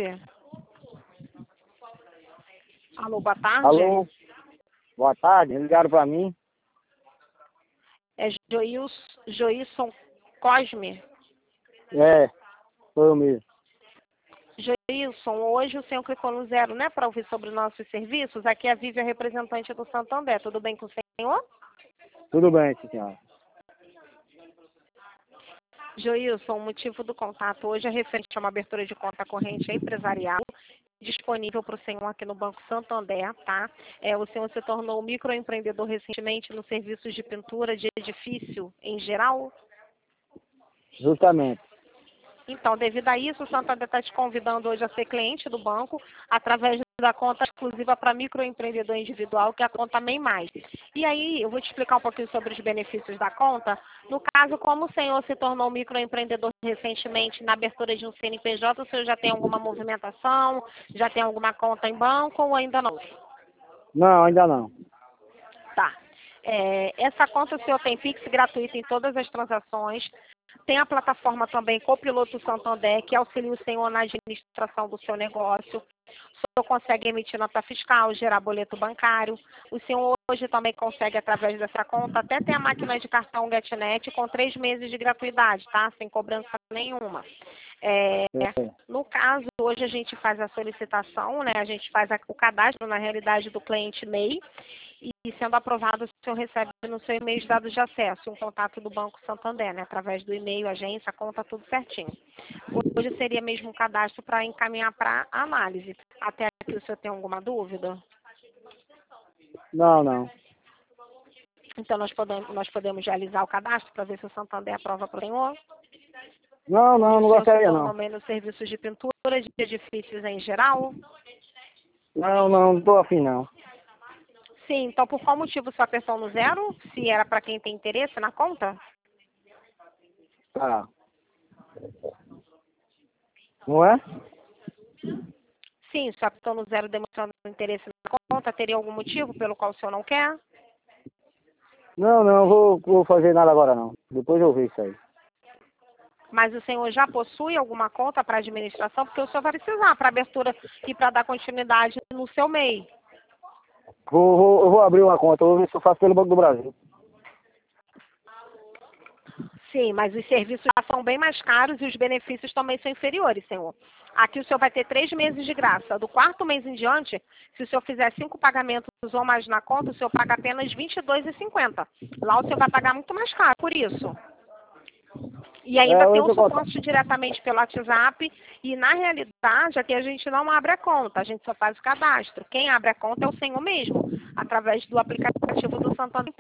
tarde. Alô, boa tarde. Alô, boa tarde, ligaram para mim? É Joilson Cosme. É, foi eu mesmo. Joilson, hoje o senhor clicou no 0, né, para ouvir sobre nossos serviços. Aqui é a Vivian, representante do Santander. Tudo bem com o senhor? Tudo bem, senhora. Joilson, o motivo do contato hoje é referente a uma abertura de conta corrente empresarial disponível para o senhor aqui no Banco Santander, tá? O senhor se tornou microempreendedor recentemente nos serviços de pintura de edifício em geral? Justamente. Então, devido a isso, o Santander está te convidando hoje a ser cliente do banco através da conta exclusiva para microempreendedor individual, que é a conta MEI Mais. E aí, eu vou te explicar um pouquinho sobre os benefícios da conta. No caso, como o senhor se tornou microempreendedor recentemente na abertura de um CNPJ, o senhor já tem alguma movimentação, já tem alguma conta em banco ou ainda não? Não, ainda não. Tá. Essa conta o senhor tem Pix gratuito em todas as transações. Tem a plataforma também Copiloto Santander, que auxilia o senhor na administração do seu negócio. O senhor consegue emitir nota fiscal, gerar boleto bancário. O senhor hoje também consegue, através dessa conta, até ter a máquina de cartão GetNet com 3 meses de gratuidade, tá? Sem cobrança nenhuma. No caso, hoje a gente faz a solicitação, né? A gente faz o cadastro, na realidade, do cliente MEI. E sendo aprovado, o senhor recebe no seu e-mail os dados de acesso, um contato do Banco Santander, né? Através do e-mail, agência, conta, tudo certinho. Hoje seria mesmo um cadastro para encaminhar para análise. Até aqui o senhor tem alguma dúvida? Não. Então nós podemos realizar o cadastro para ver se o Santander aprova para o senhor? Não gostaria não. Também nos serviços de pintura, de edifícios em geral? Não tô afim não. Sim, então por qual motivo o senhor apertou no 0? Se era para quem tem interesse na conta? Tá. Não é? Sim, o senhor apertou no 0 demonstrando interesse na conta. Teria algum motivo pelo qual o senhor não quer? Não vou fazer nada agora não. Depois eu vejo isso aí. Mas o senhor já possui alguma conta para administração? Porque o senhor vai precisar para abertura e para dar continuidade no seu MEI. Eu vou abrir uma conta, vou ver se eu faço pelo Banco do Brasil. Sim, mas os serviços já são bem mais caros e os benefícios também são inferiores, senhor. Aqui o senhor vai ter 3 meses de graça. Do 4º mês em diante, se o senhor fizer 5 pagamentos ou mais na conta, o senhor paga apenas R$ 22,50. Lá o senhor vai pagar muito mais caro por isso. E ainda tem o suporte diretamente pelo WhatsApp. E, na realidade, aqui a gente não abre a conta, a gente só faz o cadastro. Quem abre a conta é o senhor mesmo, através do aplicativo do Santander